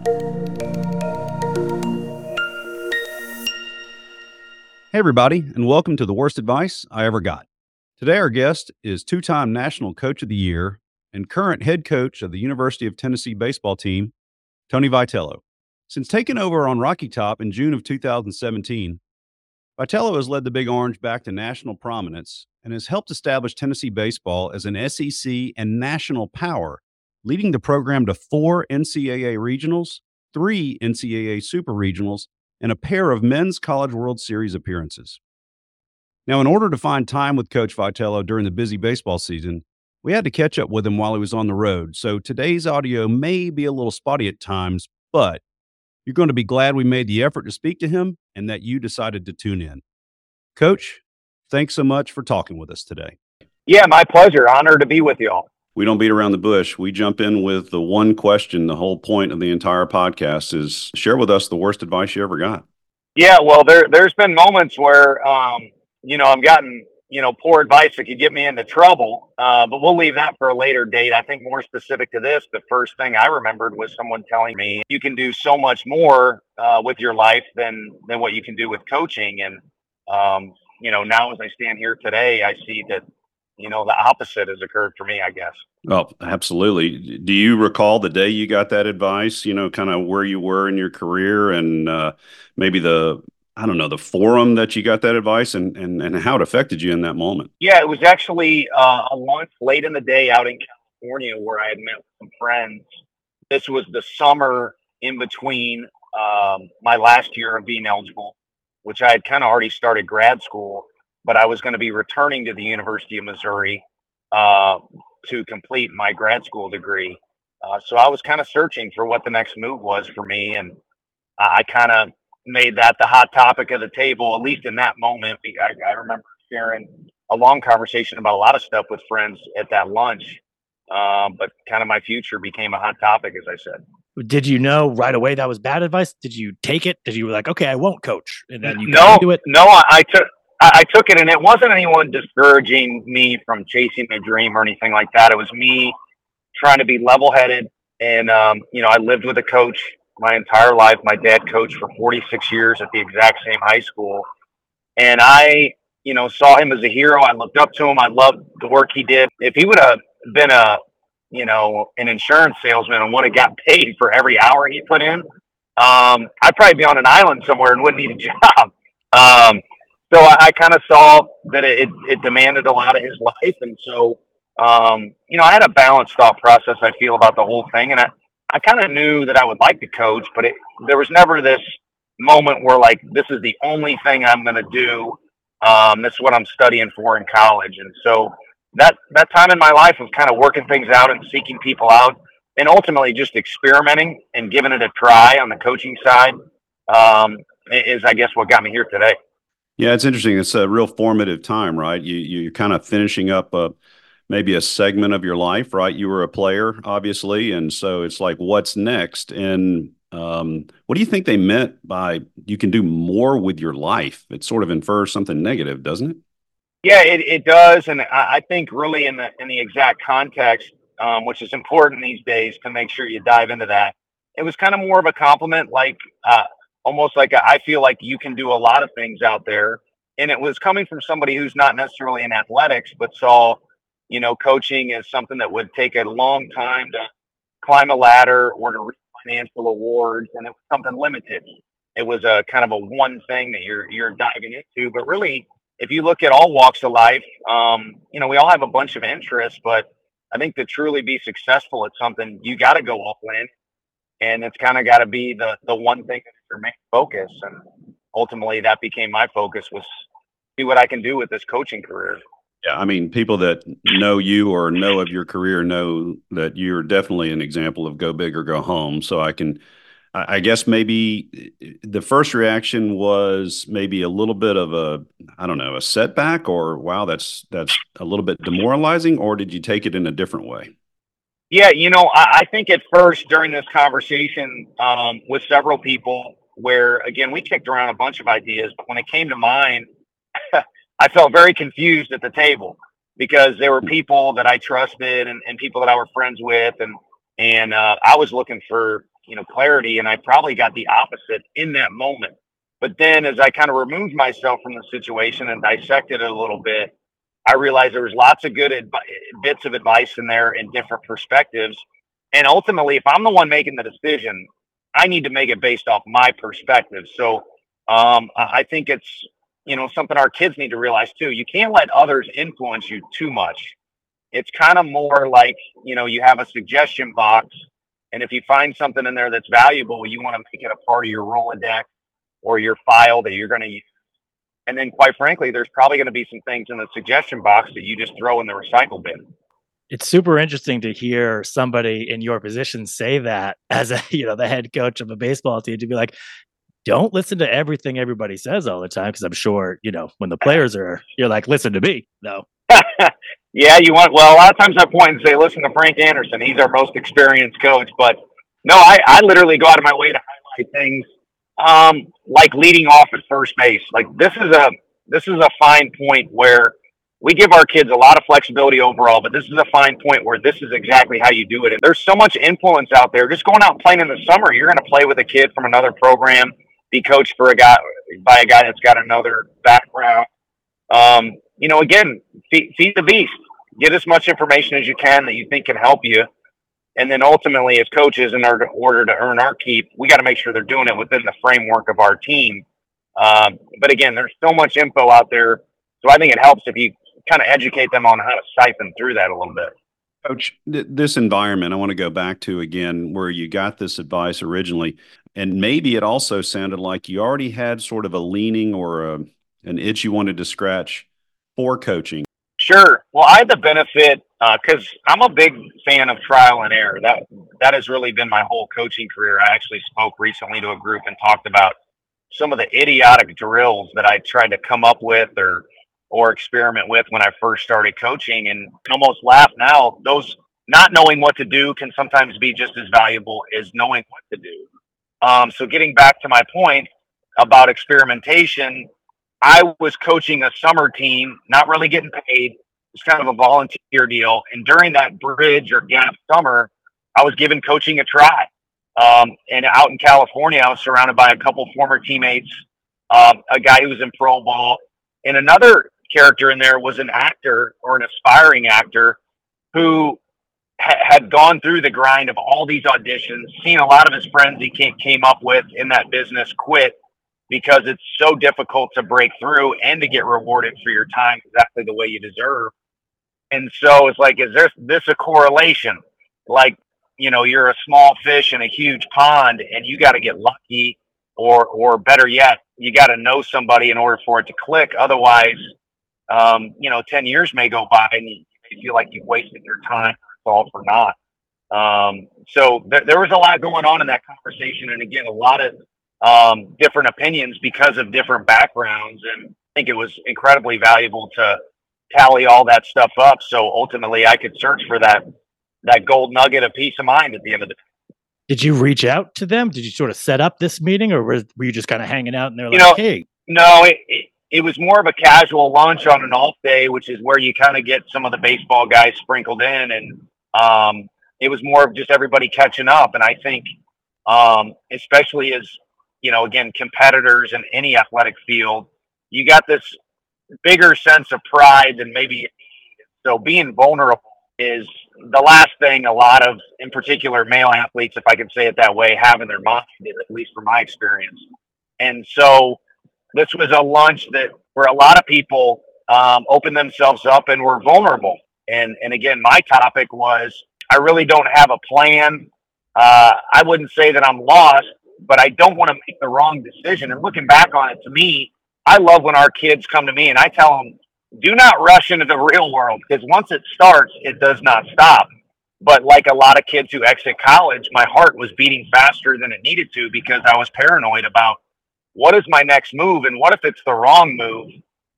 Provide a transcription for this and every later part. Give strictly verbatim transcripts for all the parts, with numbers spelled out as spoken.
Hey, everybody, and welcome to The Worst Advice I Ever Got. Today, our guest is two time National Coach of the Year and current head coach of the University of Tennessee baseball team, Tony Vitello. Since taking over on Rocky Top in June of two thousand seventeen, Vitello has led the Big Orange back to national prominence and has helped establish Tennessee baseball as an S E C and national power, leading the program to four N C double A regionals, three N C double A super regionals, and a pair of men's College World Series appearances. Now, in order to find time with Coach Vitello during the busy baseball season, we had to catch up with him while he was on the road. So today's audio may be a little spotty at times, but you're going to be glad we made the effort to speak to him and that you decided to tune in. Coach, thanks so much for talking with us today. Yeah, my pleasure. Honored to be with you all. We don't beat around the bush. We jump in with the one question. The whole point of the entire podcast is share with us the worst advice you ever got. Yeah, well, there, there's been moments where, um, you know, I've gotten, you know, poor advice that could get me into trouble, uh, but we'll leave that for a later date. I think more specific to this, the first thing I remembered was someone telling me you can do so much more uh, with your life than, than what you can do with coaching. And, um, you know, now as I stand here today, I see that, you know, the opposite has occurred for me, I guess. Oh, absolutely. Do you recall the day you got that advice, you know, kind of where you were in your career and uh, maybe the, I don't know, the forum that you got that advice and, and, and how it affected you in that moment? Yeah, it was actually uh, a lunch late in the day out in California where I had met with some friends. This was the summer in between um, my last year of being eligible, which I had kind of already started grad school, but I was going to be returning to the University of Missouri uh, to complete my grad school degree. Uh, so I was kind of searching for what the next move was for me. And I, I kind of made that the hot topic of the table, at least in that moment. I, I remember sharing a long conversation about a lot of stuff with friends at that lunch. Um, but kind of my future became a hot topic, as I said. Did you know right away that was bad advice? Did you take it? Did you were like, okay, I won't coach? And then you no, do it? No, I, I took I took it, and it wasn't anyone discouraging me from chasing my dream or anything like that. It was me trying to be level-headed. And, um, you know, I lived with a coach my entire life. My dad coached for forty-six years at the exact same high school. And I, you know, saw him as a hero. I looked up to him. I loved the work he did. If he would have been a, you know, an insurance salesman and would have got paid for every hour he put in, um, I'd probably be on an island somewhere and wouldn't need a job. Um, So I, I kind of saw that it, it demanded a lot of his life. And so, um, you know, I had a balanced thought process, I feel, about the whole thing. And I, I kind of knew that I would like to coach, but it, there was never this moment where, like, this is the only thing I'm going to do. Um, this is what I'm studying for in college. And so that, that time in my life of kind of working things out and seeking people out and ultimately just experimenting and giving it a try on the coaching side um, is, I guess, what got me here today. Yeah, it's interesting. It's a real formative time, right? You, you're kind of finishing up a, maybe a segment of your life, right? You were a player, obviously. And so it's like, what's next? And um, what do you think they meant by you can do more with your life? It sort of infers something negative, doesn't it? Yeah, it, it does. And I, I think really in the, in the exact context, um, which is important these days to make sure you dive into that, it was kind of more of a compliment, like, uh, almost like a, I feel like you can do a lot of things out there. And it was coming from somebody who's not necessarily in athletics, but saw, you know, coaching as something that would take a long time to climb a ladder or to reach financial awards. And it was something limited. It was a kind of a one thing that you're, you're diving into. But really, if you look at all walks of life, um, you know, we all have a bunch of interests, but I think to truly be successful at something, you got to go all in. And it's kind of got to be the, the one thing that's your main focus. And ultimately that became my focus, was see what I can do with this coaching career. Yeah. I mean, people that know you or know of your career know that you're definitely an example of go big or go home. So I can, I guess maybe the first reaction was maybe a little bit of a, I don't know, a setback, or, wow, that's, that's a little bit demoralizing, or did you take it in a different way? Yeah, you know, I, I think at first during this conversation um, with several people where, again, we kicked around a bunch of ideas, but when it came to mine, I felt very confused at the table because there were people that I trusted and, and people that I were friends with. And, and uh, I was looking for, you know, clarity. And I probably got the opposite in that moment. But then as I kind of removed myself from the situation and dissected it a little bit, I realized there was lots of good advi- bits of advice in there and different perspectives. And ultimately, if I'm the one making the decision, I need to make it based off my perspective. So um, I I think it's, you know, something our kids need to realize too. You can't let others influence you too much. It's kind of more like, you know, you have a suggestion box. And if you find something in there that's valuable, you want to make it a part of your Rolodex or your file that you're going to use. And then, quite frankly, there's probably going to be some things in the suggestion box that you just throw in the recycle bin. It's super interesting to hear somebody in your position say that as a, you know, the head coach of a baseball team, to be like, don't listen to everything everybody says all the time. Cause I'm sure, you know, when the players are, you're like, listen to me. No. Yeah, you want, well, a lot of times I point and say, listen to Frank Anderson. He's our most experienced coach. But no, I, I literally go out of my way to highlight things um, like leading off at first base. Like this is a, this is a fine point where we give our kids a lot of flexibility overall, but this is a fine point where this is exactly how you do it. And there's so much influence out there. Just going out and playing in the summer, you're going to play with a kid from another program, be coached for a guy by a guy that's got another background. Um, you know, again, feed, feed the beast. Get as much information as you can that you think can help you. And then ultimately, as coaches, in order, order to earn our keep, we got to make sure they're doing it within the framework of our team. Um, but again, there's so much info out there. So I think it helps if you kind of educate them on how to siphon through that a little bit. Coach, th- this environment, I want to go back to again where you got this advice originally. And maybe it also sounded like you already had sort of a leaning or a, an itch you wanted to scratch for coaching. Sure. Well, I had the benefit because uh, I'm a big fan of trial and error. That that has really been my whole coaching career. I actually spoke recently to a group and talked about some of the idiotic drills that I tried to come up with or or experiment with when I first started coaching, and almost laugh now. Those not knowing what to do can sometimes be just as valuable as knowing what to do. Um, so getting back to my point about experimentation, I was coaching a summer team, not really getting paid. It's kind of a volunteer deal. And during that bridge or gap summer, I was giving coaching a try. Um, and out in California, I was surrounded by a couple former teammates, um, a guy who was in pro ball, and another character in there was an actor or an aspiring actor who ha- had gone through the grind of all these auditions, seen a lot of his friends he came, came up with in that business quit because it's so difficult to break through and to get rewarded for your time exactly the way you deserve. And so it's like, is this this a correlation? Like, you know, you're a small fish in a huge pond and you got to get lucky, or or better yet, you got to know somebody in order for it to click. Otherwise, um, you know, ten years may go by and you may feel like you've wasted your time, it's all for naught. Um, so th- there was a lot going on in that conversation. And again, a lot of um, different opinions because of different backgrounds. And I think it was incredibly valuable to tally all that stuff up. So ultimately I could search for that, that gold nugget of peace of mind at the end of the day. Did you reach out to them? Did you sort of set up this meeting, or were, were you just kind of hanging out and they're You like, know, hey? No, it, it, it was more of a casual lunch on an off day, which is where you kind of get some of the baseball guys sprinkled in. And um, it was more of just everybody catching up. And I think, um, especially as, you know, again, competitors in any athletic field, you got this bigger sense of pride than maybe. So being vulnerable is the last thing a lot of, in particular, male athletes, if I can say it that way, have in their mind, at least from my experience. And so this was a lunch that where a lot of people um, opened themselves up and were vulnerable. And and again, my topic was, I really don't have a plan. Uh, I wouldn't say that I'm lost, but I don't want to make the wrong decision. And looking back on it, to me, I love when our kids come to me and I tell them, do not rush into the real world, because once it starts, it does not stop. But like a lot of kids who exit college, my heart was beating faster than it needed to because I was paranoid about what is my next move, and what if it's the wrong move?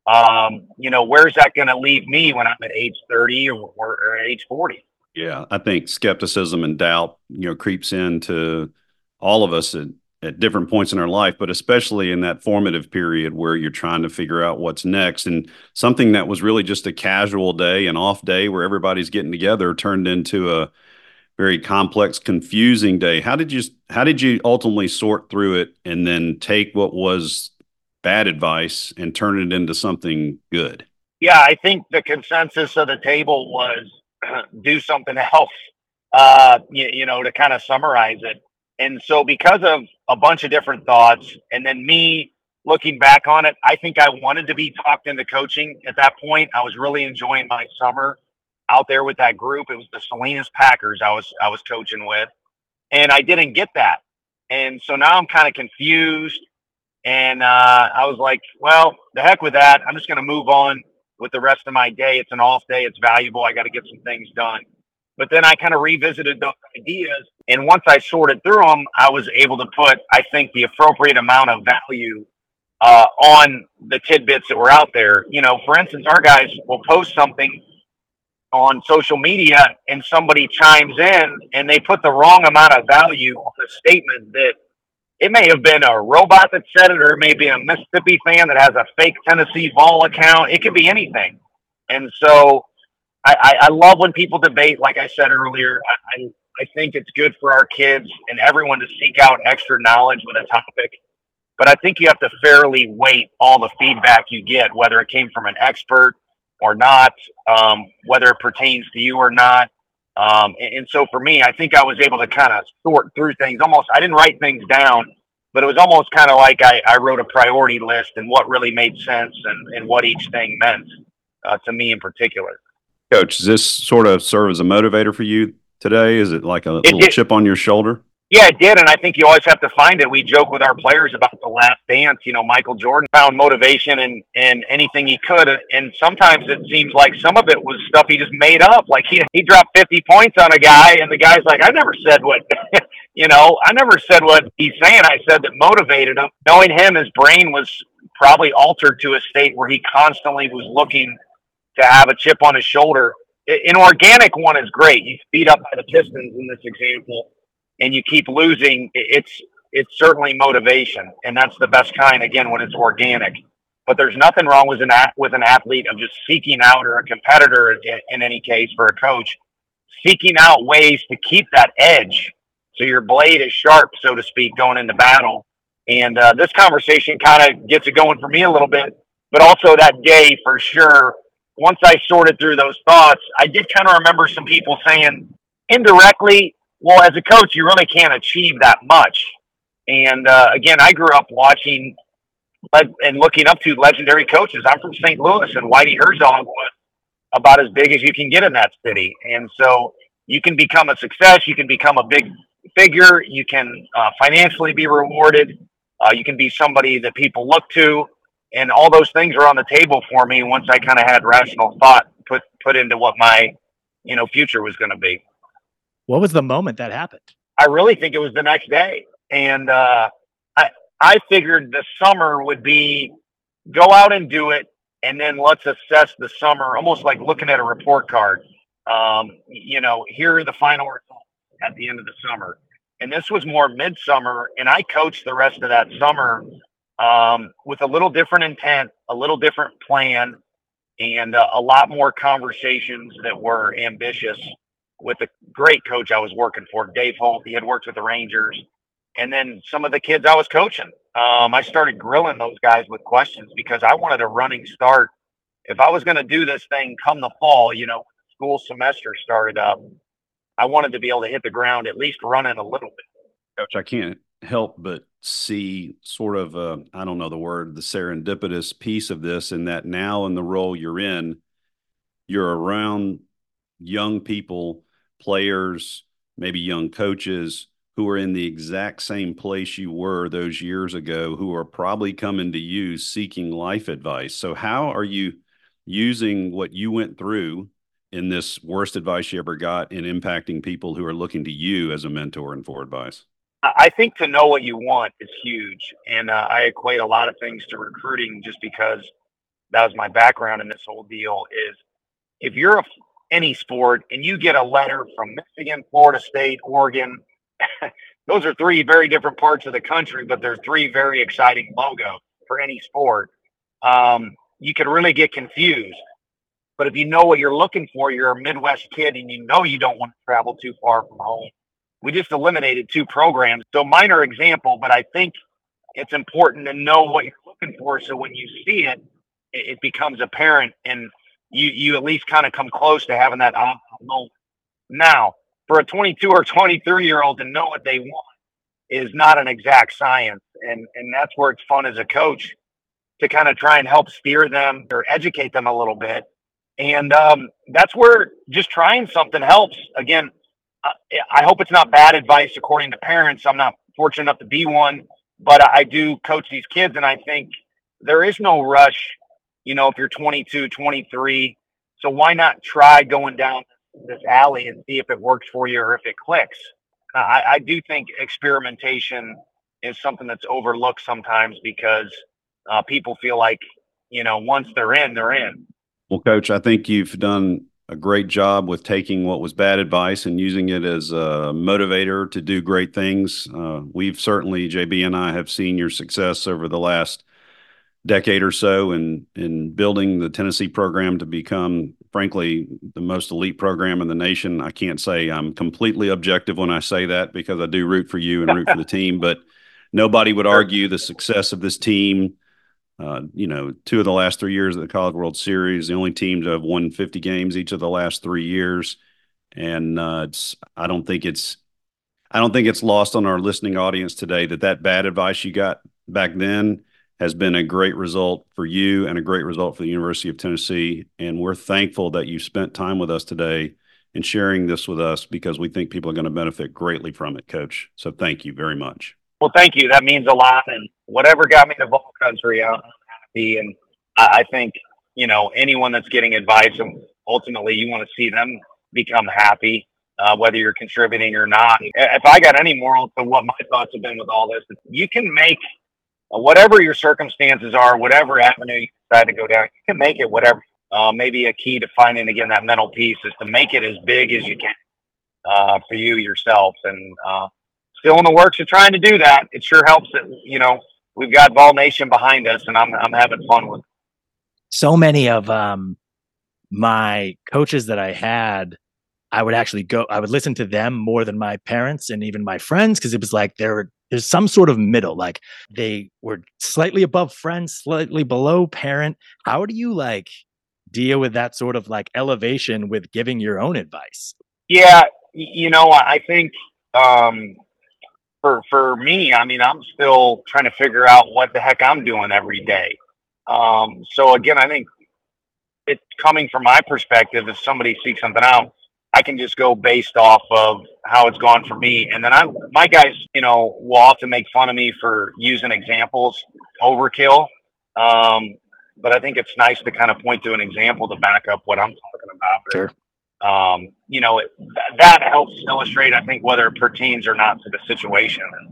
Um, you know, where's that going to leave me when I'm at age thirty or, or, or age forty? Yeah, I think skepticism and doubt, you know, creeps into all of us at, at different points in our life, but especially in that formative period where you're trying to figure out what's next. And something that was really just a casual day, an off day where everybody's getting together, turned into a very complex, confusing day. How did you how did you ultimately sort through it and then take what was bad advice and turn it into something good? Yeah, I think the consensus of the table was do something else. Uh, you, you know, to kind of summarize it. And so, because of a bunch of different thoughts, and then me looking back on it, I think I wanted to be talked into coaching at that point. I was really enjoying my summer out there with that group. It was the Salinas Packers I was I was coaching with, and I didn't get that. And so now I'm kind of confused. And uh, I was like, well, the heck with that. I'm just going to move on with the rest of my day. It's an off day. It's valuable. I got to get some things done. But then I kind of revisited those ideas. And once I sorted through them, I was able to put, I think, the appropriate amount of value uh, on the tidbits that were out there. You know, for instance, our guys will post something on social media and somebody chimes in and they put the wrong amount of value on a statement that it may have been a robot that said it, or it may be a Mississippi fan that has a fake Tennessee Vol account. It could be anything. And so I, I, I love when people debate, like I said earlier. I, I, I think it's good for our kids and everyone to seek out extra knowledge with a topic. But I think you have to fairly weight all the feedback you get, whether it came from an expert or not, um, whether it pertains to you or not. Um, and, and so for me, I think I was able to kind of sort through things. Almost, I didn't write things down, but it was almost kind of like I, I wrote a priority list and what really made sense and, and what each thing meant uh, to me in particular. Coach, does this sort of serve as a motivator for you today? Is it like a It little did. chip on your shoulder? Yeah, it did. And I think you always have to find it. We joke with our players about the last dance. You know, Michael Jordan found motivation in, in anything he could. And sometimes it seems like some of it was stuff he just made up. Like he, he dropped fifty points on a guy and the guy's like, I never said what, you know, I never said what he's saying. I said that motivated him. Knowing him, his brain was probably altered to a state where he constantly was looking to have a chip on his shoulder. An organic one is great. You beat up by the Pistons in this example, and you keep losing. It's it's certainly motivation, and that's the best kind. Again, when it's organic, but there's nothing wrong with an with an athlete of just seeking out, or a competitor in, in any case for a coach, seeking out ways to keep that edge, so your blade is sharp, so to speak, going into battle. And uh, this conversation kind of gets it going for me a little bit, but also that day for sure. Once I sorted through those thoughts, I did kind of remember some people saying indirectly, well, as a coach, you really can't achieve that much. And uh, again, I grew up watching and looking up to legendary coaches. I'm from Saint Louis, and Whitey Herzog was about as big as you can get in that city. And so you can become a success. You can become a big figure. You can uh, financially be rewarded. Uh, you can be somebody that people look to. And all those things are on the table for me once I kind of had rational thought put put into what my, you know, future was going to be. What was the moment that happened? I really think it was the next day. And uh, I I figured the summer would be go out and do it, and then let's assess the summer, almost like looking at a report card. Um, you know, here are the final results at the end of the summer. And this was more midsummer, and I coached the rest of that summer um, with a little different intent, a little different plan, and uh, a lot more conversations that were ambitious with the great coach I was working for, Dave Holt. He had worked with the Rangers. And then some of the kids I was coaching, um, I started grilling those guys with questions because I wanted a running start. If I was going to do this thing come the fall, you know, school semester started up, I wanted to be able to hit the ground, at least running a little bit. Coach, I can't help but see sort of, uh, I don't know the word, the serendipitous piece of this, in that now in the role you're in, you're around young people, players, maybe young coaches who are in the exact same place you were those years ago, who are probably coming to you seeking life advice. So how are you using what you went through in this worst advice you ever got in impacting people who are looking to you as a mentor and for advice? I think to know what you want is huge. And uh, I equate a lot of things to recruiting just because that was my background in this whole deal. Is if you're a, any sport and you get a letter from Michigan, Florida State, Oregon, those are three very different parts of the country, but they're three very exciting logos for any sport. Um, you could really get confused. But if you know what you're looking for, you're a Midwest kid and you know you don't want to travel too far from home. We just eliminated two programs. So minor example, but I think it's important to know what you're looking for. So when you see it, it, it becomes apparent and you, you at least kind of come close to having that aha moment. Now, for a twenty-two or twenty-three year old to know what they want is not an exact science. And, and that's where it's fun as a coach to kind of try and help steer them or educate them a little bit. And um, that's where just trying something helps. Again, I hope it's not bad advice according to parents. I'm not fortunate enough to be one, but I do coach these kids. And I think there is no rush, you know, if you're twenty-two, twenty-three. So why not try going down this alley and see if it works for you or if it clicks? I, I do think experimentation is something that's overlooked sometimes because uh, people feel like, you know, once they're in, they're in. Well, Coach, I think you've done a great job with taking what was bad advice and using it as a motivator to do great things. Uh, we've certainly, J B and I, have seen your success over the last decade or so in, in building the Tennessee program to become, frankly, the most elite program in the nation. I can't say I'm completely objective when I say that because I do root for you and root for the team, but nobody would argue the success of this team. Uh, you know, two of the last three years of the College World Series, the only team to have won fifty games each of the last three years. And uh, it's, I don't think it's, I don't think it's lost on our listening audience today that that bad advice you got back then has been a great result for you and a great result for the University of Tennessee. And we're thankful that you spent time with us today and sharing this with us because we think people are going to benefit greatly from it, Coach. So thank you very much. Well, thank you. That means a lot. And whatever got me to Ball Country, I'm happy. And I, I think, you know, anyone that's getting advice, and ultimately you want to see them become happy, uh, whether you're contributing or not. If I got any moral to what my thoughts have been with all this, you can make uh, whatever your circumstances are, whatever avenue you decide to go down, you can make it whatever. Uh, maybe a key to finding, again, that mental piece is to make it as big as you can uh, for you yourself. And, uh, still in the works of trying to do that. It sure helps that, you know, we've got Vol Nation behind us and I'm I'm having fun with it. So many of um my coaches that I had, I would actually go, I would listen to them more than my parents and even my friends because it was like there there's some sort of middle, like they were slightly above friends, slightly below parent. How do you like deal with that sort of like elevation with giving your own advice? Yeah, you know, I think um For for me, I mean, I'm still trying to figure out what the heck I'm doing every day. Um, so again, I think it's coming from my perspective. If somebody seeks something out, I can just go based off of how it's gone for me. And then I, my guys, you know, will often make fun of me for using examples, overkill. Um, but I think it's nice to kind of point to an example to back up what I'm talking about. Sure. Um, you know, it, th- that helps illustrate, I think, whether it pertains or not to the situation. And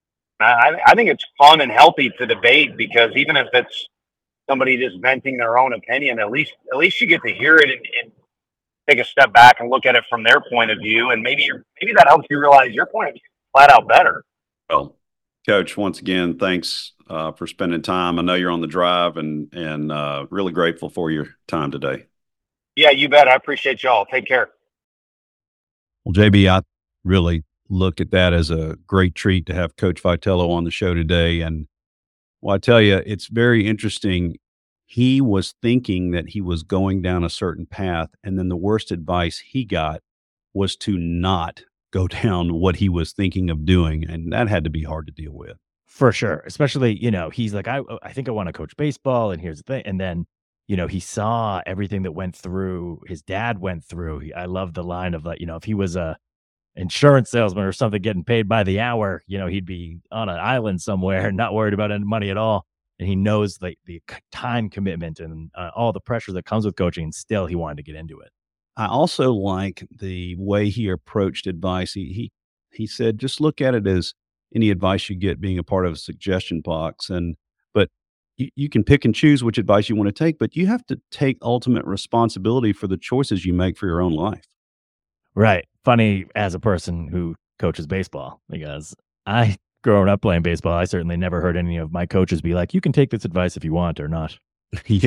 I, I think it's fun and healthy to debate because even if it's somebody just venting their own opinion, at least at least you get to hear it and, and take a step back and look at it from their point of view. And maybe you're, maybe that helps you realize your point of view is flat out better. Well, Coach, once again, thanks uh, for spending time. I know you're on the drive and, and uh, really grateful for your time today. Yeah, you bet. I appreciate y'all. Take care. Well, J B, I really look at that as a great treat to have Coach Vitello on the show today. And well, I tell you, it's very interesting. He was thinking that he was going down a certain path, and then the worst advice he got was to not go down what he was thinking of doing, and that had to be hard to deal with. For sure. Especially, you know, he's like, I I think I want to coach baseball, and here's the thing. And then, you know, he saw everything that went through, his dad went through. He, I love the line of like, you know, if he was a insurance salesman or something getting paid by the hour, you know, he'd be on an island somewhere, not worried about any money at all. And he knows the, the time commitment and uh, all the pressure that comes with coaching, and still he wanted to get into it. I also like the way he approached advice. He, he, he said, just look at it as any advice you get being a part of a suggestion box. And, but you, you can pick and choose which advice you want to take, but you have to take ultimate responsibility for the choices you make for your own life. Right. Funny as a person who coaches baseball, because I, growing up playing baseball, I certainly never heard any of my coaches be like, you can take this advice if you want or not. Yeah.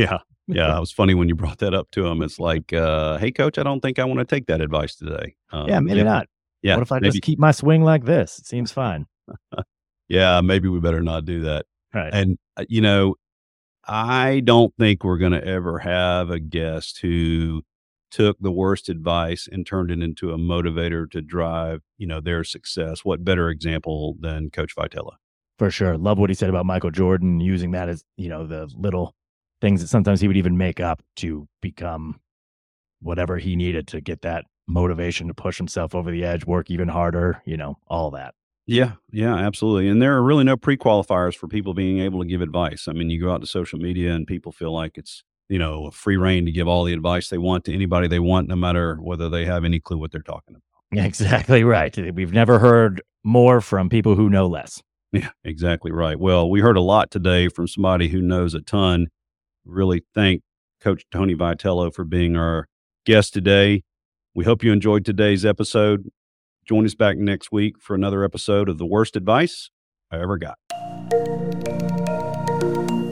Yeah, it was funny when you brought that up to him. It's like, uh, "Hey, coach, I don't think I want to take that advice today." Um, Yeah, maybe yeah, not. yeah, What if I maybe, just keep my swing like this? It seems fine. yeah, maybe we better not do that. Right. And uh, you know, I don't think we're going to ever have a guest who took the worst advice and turned it into a motivator to drive, you know, their success. What better example than Coach Vitella? For sure. Love what he said about Michael Jordan, using that as, you know, the little things that sometimes he would even make up to become whatever he needed to get that motivation to push himself over the edge, work even harder, you know, all that. Yeah, yeah, absolutely. And there are really no pre-qualifiers for people being able to give advice. I mean, you go out to social media and people feel like it's, you know, a free reign to give all the advice they want to anybody they want, no matter whether they have any clue what they're talking about. Exactly right. We've never heard more from people who know less. Yeah, exactly right. Well, we heard a lot today from somebody who knows a ton. Really thank Coach Tony Vitello for being our guest today. We hope you enjoyed today's episode. Join us back next week for another episode of The Worst Advice I Ever Got.